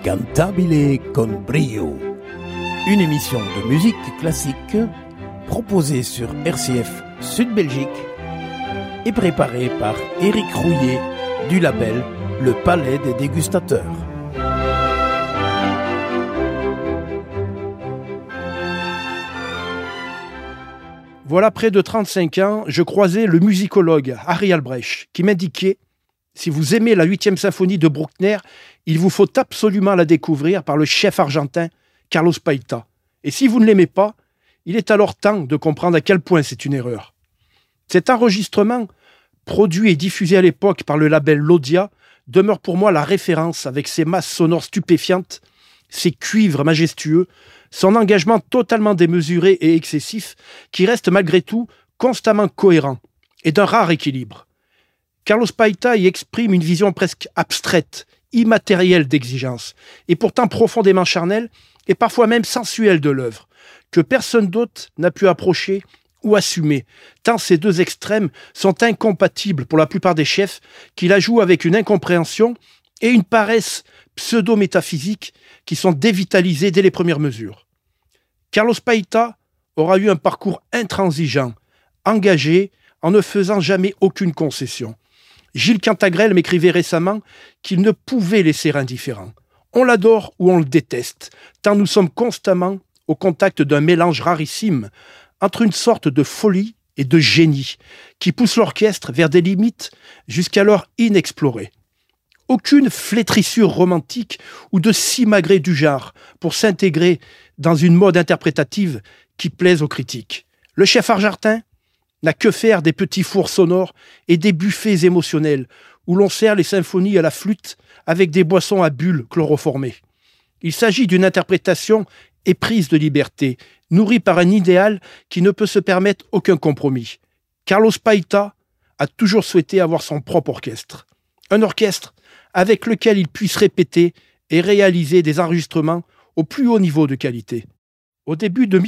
Cantabile con brio. Une émission de musique classique proposée sur RCF Sud Belgique et préparée par Éric Rouillet du label Le Palais des Dégustateurs. Voilà près de 35 ans, je croisais le musicologue Harry Albrecht qui m'indiquait « Si vous aimez la 8e symphonie de Bruckner, il vous faut absolument la découvrir par le chef argentin Carlos Paita. Et si vous ne l'aimez pas, il est alors temps de comprendre à quel point c'est une erreur. » Cet enregistrement, produit et diffusé à l'époque par le label Lodia, demeure pour moi la référence avec ses masses sonores stupéfiantes, ses cuivres majestueux, son engagement totalement démesuré et excessif qui reste malgré tout constamment cohérent et d'un rare équilibre. Carlos Paita y exprime une vision presque abstraite, immatérielle d'exigence et pourtant profondément charnelle et parfois même sensuelle de l'œuvre, que personne d'autre n'a pu approcher ou assumer, tant ces deux extrêmes sont incompatibles pour la plupart des chefs qui la jouent avec une incompréhension et une paresse pseudo-métaphysique qui sont dévitalisées dès les premières mesures. Carlos Paita aura eu un parcours intransigeant, engagé, en ne faisant jamais aucune concession. Gilles Cantagrel m'écrivait récemment qu'il ne pouvait laisser indifférent. On l'adore ou on le déteste, tant nous sommes constamment au contact d'un mélange rarissime entre une sorte de folie et de génie qui pousse l'orchestre vers des limites jusqu'alors inexplorées. Aucune flétrissure romantique ou de simagrée du genre pour s'intégrer dans une mode interprétative qui plaise aux critiques. Le chef argentin n'a que faire des petits fours sonores et des buffets émotionnels où l'on sert les symphonies à la flûte avec des boissons à bulles chloroformées. Il s'agit d'une interprétation éprise de liberté, nourrie par un idéal qui ne peut se permettre aucun compromis. Carlos Paita a toujours souhaité avoir son propre orchestre. Un orchestre avec lequel il puisse répéter et réaliser des enregistrements au plus haut niveau de qualité. Au début de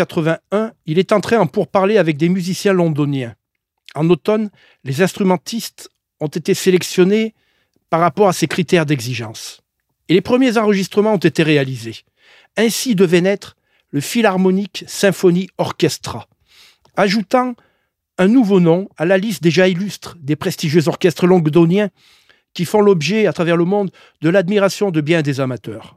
1981, il est entré en pourparlers avec des musiciens londoniens. En automne, les instrumentistes ont été sélectionnés par rapport à ces critères d'exigence. Et les premiers enregistrements ont été réalisés. Ainsi devait naître le Philharmonic Symphony Orchestra, ajoutant un nouveau nom à la liste déjà illustre des prestigieux orchestres londoniens qui font l'objet à travers le monde de l'admiration de bien des amateurs.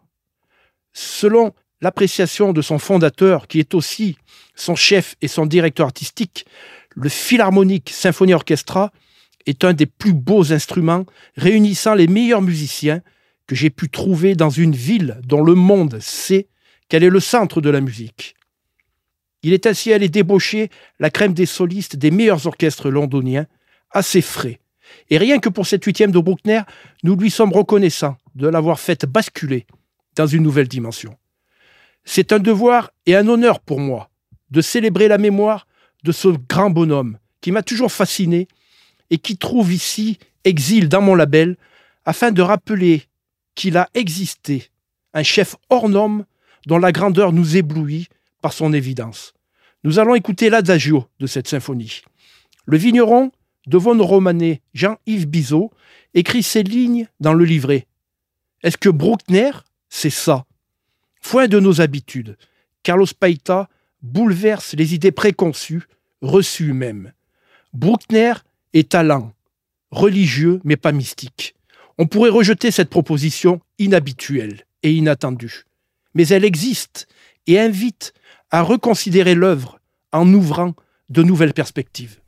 Selon l'appréciation de son fondateur, qui est aussi son chef et son directeur artistique, le Philharmonic Symphony Orchestra est un des plus beaux instruments réunissant les meilleurs musiciens que j'ai pu trouver dans une ville dont le monde sait qu'elle est le centre de la musique. Il est ainsi allé débaucher la crème des solistes des meilleurs orchestres londoniens, assez frais. Et rien que pour cette 8e de Bruckner, nous lui sommes reconnaissants de l'avoir faite basculer dans une nouvelle dimension. C'est un devoir et un honneur pour moi de célébrer la mémoire de ce grand bonhomme qui m'a toujours fasciné et qui trouve ici exil dans mon label afin de rappeler qu'il a existé un chef hors norme dont la grandeur nous éblouit par son évidence. Nous allons écouter l'adagio de cette symphonie. Le vigneron de Von Romanet, Jean-Yves Bizot, écrit ces lignes dans le livret. Est-ce que Bruckner, c'est ça? Foin de nos habitudes. Carlos Paita bouleverse les idées préconçues, reçues même. Bruckner est talent, religieux mais pas mystique. On pourrait rejeter cette proposition inhabituelle et inattendue. Mais elle existe et invite à reconsidérer l'œuvre en ouvrant de nouvelles perspectives.